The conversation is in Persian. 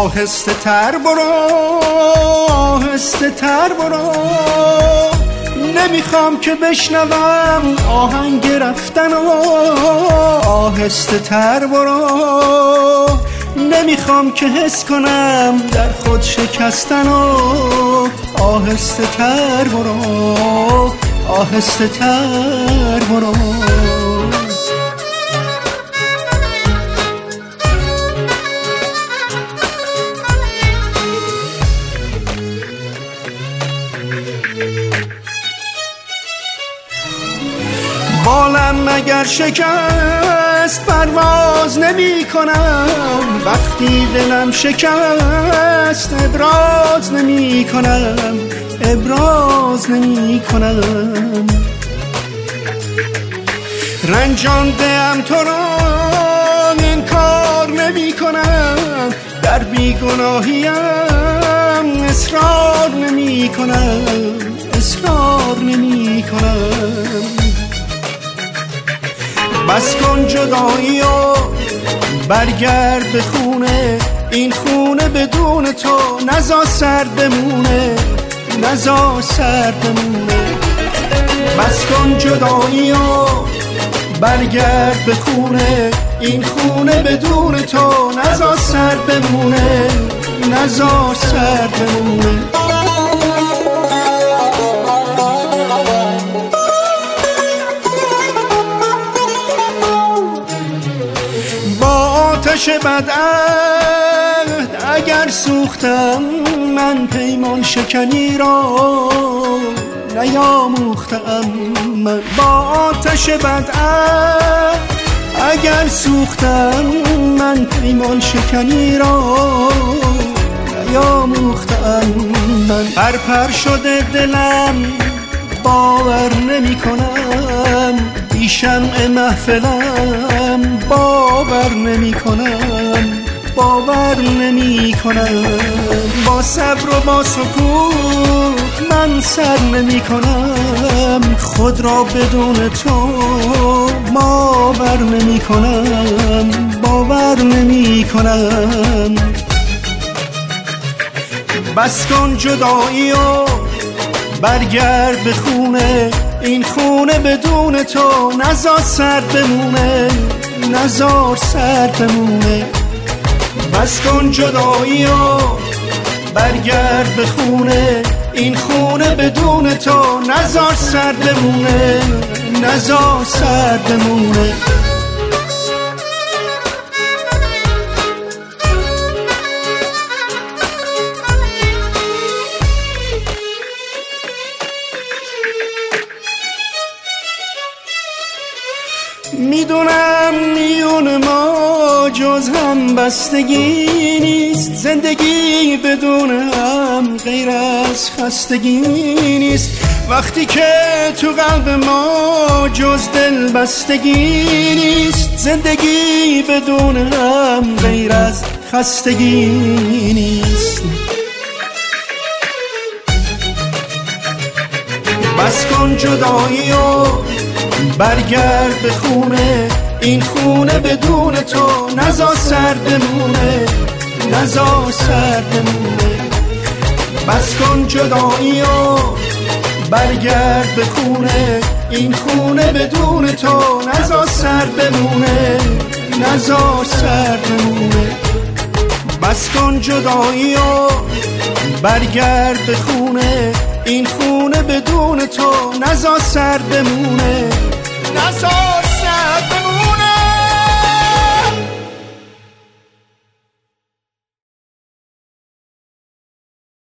آهسته تر برو، آهسته تر برو، نمیخوام که بشنوم آهنگ رفتن. آهسته تر برو، نمیخوام که حس کنم در خود شکستن. آهسته تر برو، آهسته تر برو. بالم اگر شکست پرواز نمی کنم، وقتی دلم شکست ابراز نمی کنم، ابراز نمی کنم. رنجانده‌ام تو را این کار نمی کنم، در بیگناهیم اصرار نمی کنم، اصرار نمی کنم. بس کن جدایی و برگرد به خونه، این خونه بدون تو نزار سرد بمونه، نزار سرد بمونه. بس کن جدایی و برگرد به خونه، این خونه بدون تو نزار سرد بمونه، نزار سرد بمونه. آتش بدعهد اگر سوختم، من پیمان شکنی را نیاموختم. من با آتش بدعهد اگر سوختم، من پیمان شکنی را نیاموختم. من پرپر شده دلم باور نمی کنم، بی شمع محفلم باور نمی کنم، باور نمی کنم. با صبر و با سکوت من سر نمی کنم، خود را بدون تو باور نمی کنم، باور نمی کنم. بس کن جدایی و برگرد به خونه، این خونه بدون تو نزار سرد بمونه، نزار سرد بمونه. بس کن جدایی و برگرد به خونه، این خونه بدون تو نزار سرد بمونه، نزار سرد بمونه. میدونم میون ما جز هم بستگی نیست، زندگی بدون هم غیر از خستگی نیست. وقتی که تو قلب ما جز دل بستگی نیست، زندگی بدون هم غیر از خستگی نیست. بس کن جدایی و برگرد به خونه، این خونه بدون تو نزار سرد بمونه، نزار سرد بمونه. بس کن جدایی و برگرد به خونه، این خونه بدون تو نزار سرد بمونه، نزار سرد بمونه. بس کن جدایی و برگرد به خونه، این خونه بدون تو نزار سرد بمونه، نزار سرد بمونه.